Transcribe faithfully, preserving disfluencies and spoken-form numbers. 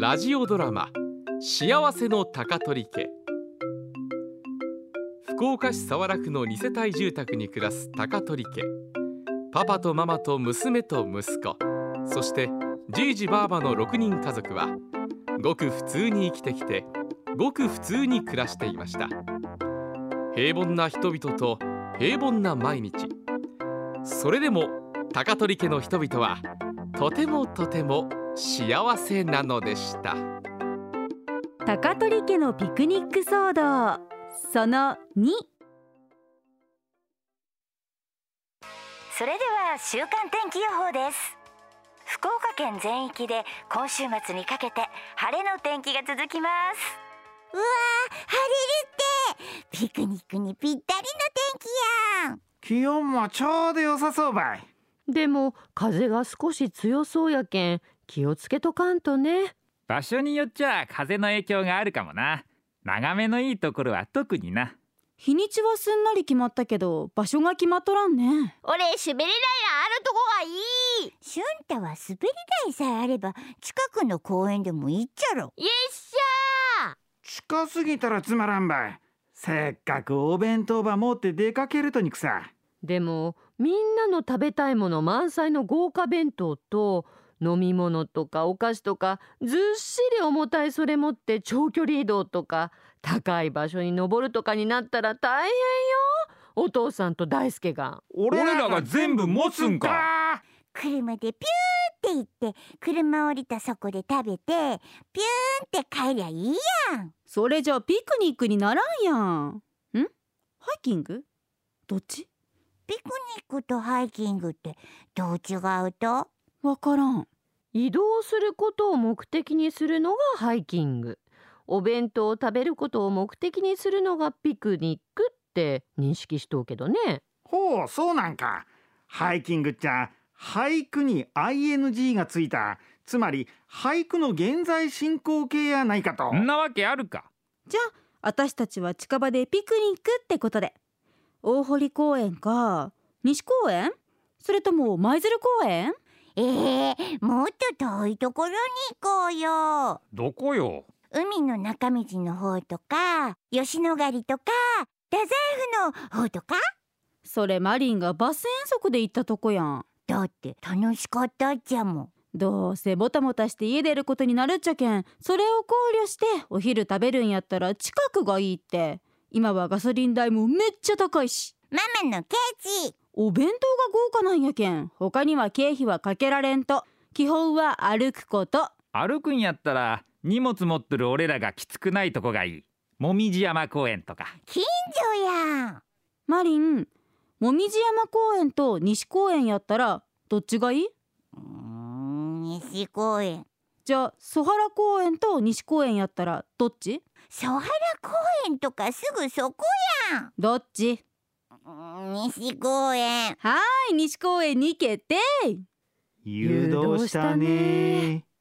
ラジオドラマ幸せの高取家。福岡市早良区のに世帯住宅に暮らす高取家。パパとママと娘と息子、そしてじいじばあばのろくにん家族はごく普通に生きてきて、ごく普通に暮らしていました。平凡な人々と平凡な毎日。それでも高取家の人々はとてもとても幸せなのでした。 高取家のピクニック騒動そのに。 それでは週間天気予報です。福岡県全域で今週末にかけて晴れの天気が続きます。 うわー、晴れるってピクニックにぴったりの天気やん。 気温もちょうど良さそうばい。 でも風が少し強そうやけん気をつけとかんとね。 場所によっちゃ風の影響があるかもな。眺めのいいところは特にな。 日にちはすんなり決まったけど場所が決まっとらんね。 俺滑り台のあるとこがいい。俊太は滑り台さえあれば近くの公園でもいいっちゃろ。よっしゃー。 近すぎたらつまらんばい。せっかくお弁当ば持って出かけるとにくさ。 でもみんなの食べたいもの満載の豪華弁当と飲み物とかお菓子とかずっしり重たいそれ持って長距離移動とか高い場所に登るとかになったら大変よ。お父さんと大輔が。 俺らが全部持つんか。 車でピューって行って車降りたそこで食べてピューンって帰りゃいいやん。 それじゃピクニックにならんやん。ん？ハイキング？どっち？ ピクニックとハイキングってどう違うと？ わからん。 移動することを目的にするのがハイキング、お弁当を食べることを目的にするのがピクニックって認識しとうけどね。 ほう、そうなんか。ハイキングっちゃ俳句に アイエヌジー がついた、つまり俳句の現在進行形やないかと。 そんなわけあるか。 じゃあ私たちは近場でピクニックってことで、大堀公園か西公園、それとも舞鶴公園？ えー、もっと遠いところに行こうよ。 どこよ？ 海の中道の方とか吉野ヶ里とか太宰府の方とか。 それマリンがバス遠足で行ったとこやん。 だって楽しかったっちゃもん。 どうせもたもたして家出ることになるっちゃけん、それを考慮してお昼食べるんやったら近くがいいって。今はガソリン代もめっちゃ高いし。 ママのケチ。 お弁当が豪華なんやけん他には経費はかけられんと。基本は歩くこと。 歩くんやったら荷物持ってる俺らがきつくないとこがいい。もみじ山公園とか。 近所やん。 マリン、もみじ山公園と西公園やったらどっちがいい？ うーん、西公園。 じゃあ曽原公園と西公園やったらどっち？ 曽原公園とかすぐそこやん。 どっち？ 西公園。 はーい、西公園に決定。 誘導したね。